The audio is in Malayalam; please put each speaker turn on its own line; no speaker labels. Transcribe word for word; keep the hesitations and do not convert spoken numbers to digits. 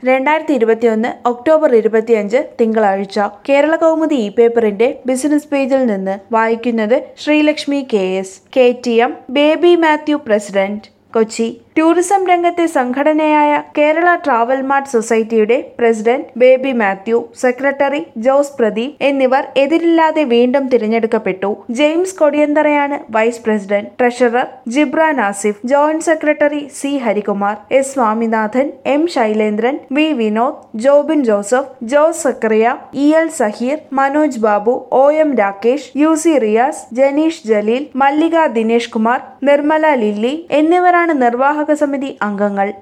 രണ്ടായിരത്തി ഇരുപത്തിയൊന്ന് ഒക്ടോബർ ഇരുപത്തിയഞ്ച് തിങ്കളാഴ്ച കേരള കൗമുദി ഇ പേപ്പറിന്റെ ബിസിനസ് പേജിൽ നിന്ന് വായിക്കുന്നത് Sreelakshmi K S. K T M Baby Mathew president, Kochi. Tourism രംഗത്തെ സംഘടനയായ കേരള ട്രാവൽ മാർട്ട് സൊസൈറ്റിയുടെ president Baby Mathew, secretary Jose Pradeep എന്നിവർ എതിരില്ലാതെ വീണ്ടും തിരഞ്ഞെടുക്കപ്പെട്ടു. ജെയിംസ് കൊടിയന്തറയാണ് vice president. Treasurer Jibran Asif, joint secretary C Harikumar, S Swaminathan, M Sailendran, V Vinod, Jobin Joseph, Jose Sakkariya, E L Saheer, Manoj Babu, O M Rakesh, U C Riyas, Janeesh Jaleel, Mallika Dinesh Kumar, Nirmala Lilly എന്നിവരാണ് നിർവാഹക സമിതി അംഗങ്ങൾ.